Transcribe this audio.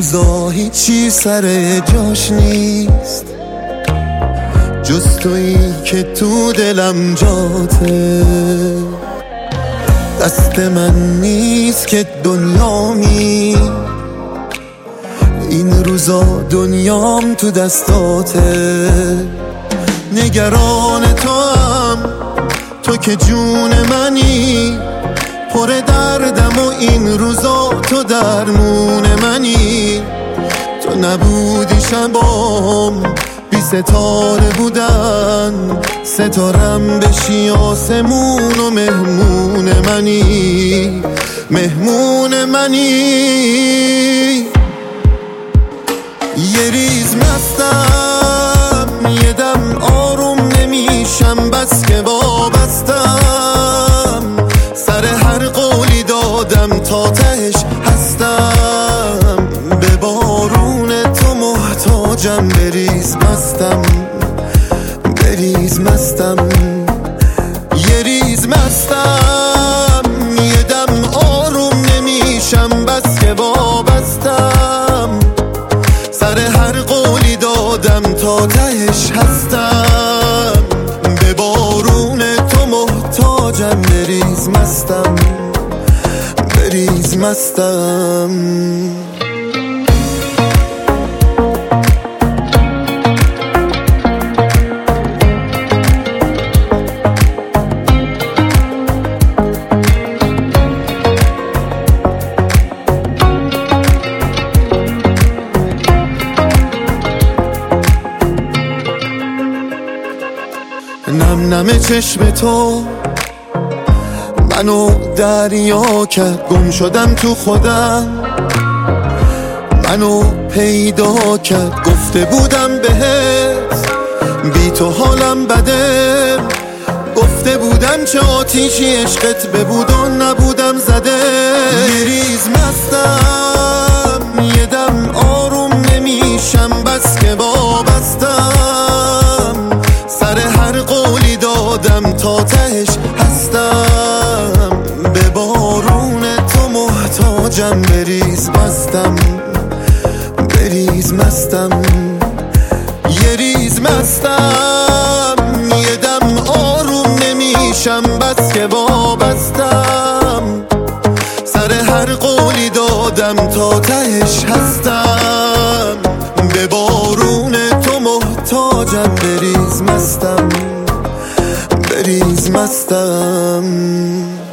روزا هیچی سر جاش نیست جز تویی که تو دلم جاته. دست من نیست که دنیامی، این روزا دنیام تو دستاته. نگران تو هم، تو که جون منی، پر دردم و این روزا تو درمون منی. تو نبودی شبام بی ستاره بودن، ستارم بشی آسمون و مهمون منی، مهمون منی. یه ریز مستم، یه دم آروم نمیشم، بس که وابستم. سر هر قولی دادم تا تهش هستم، به بارون تو محتاجم. بریز مستم، بریز مستم. یه ریز مستم، یه دم آروم نمیشم، بس که وابستم. سر هر قولی دادم تا تهش هستم، به بارون تو محتاجم. بریز مستم، بریز مستم. نم نم چشم تو منو دریا کرد، گم شدم تو خودم، منو پیدا کرد. گفته بودم بهت بی تو حالم بده، گفته بودم چه آتیشی عشقت ببود و نبودم زده. یه ریز مستم، یه دم آروم نمیشم، بس که وابستم. سر هر قولی دادم تا تهش هستم، به بارون تو محتاجم. بریز مستم، بریز مستم. یه ریز مستم، یه دم آروم نمیشم، بس که وابستم. سر هر قولی دادم تا تهش هستم، به بارون تو محتاجم. بریز مستم، بریز مستم.